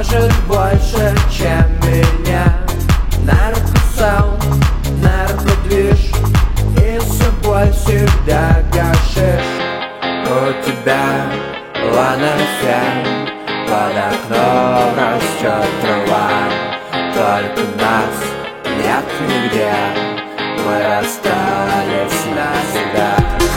может больше, чем меня. Наркосаунд, наркодвиж, и с собой всегда гашиш. У тебя ланофен, под окном растет трава. Только нас нет нигде, мы расстались навсегда.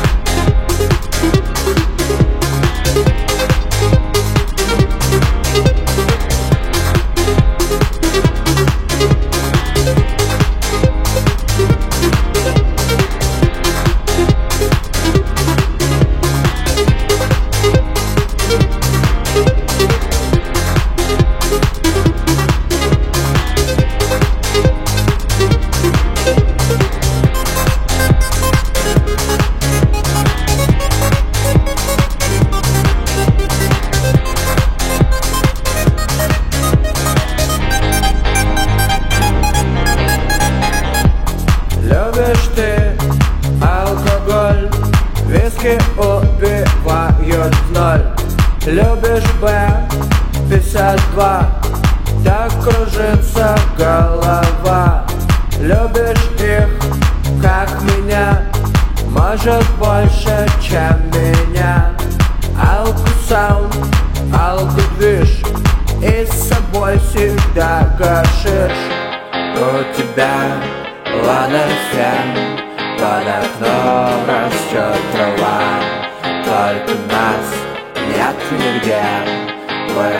Любишь ты алкоголь, виски убивают в ноль. Любишь Б-52, так кружится голова. Любишь их, как меня, может больше, чем меня. Алкосаунд, алкодвиж, и с собой всегда гашиш. У тебя ланофен, под окном растет трава. Только нас нет нигде, мы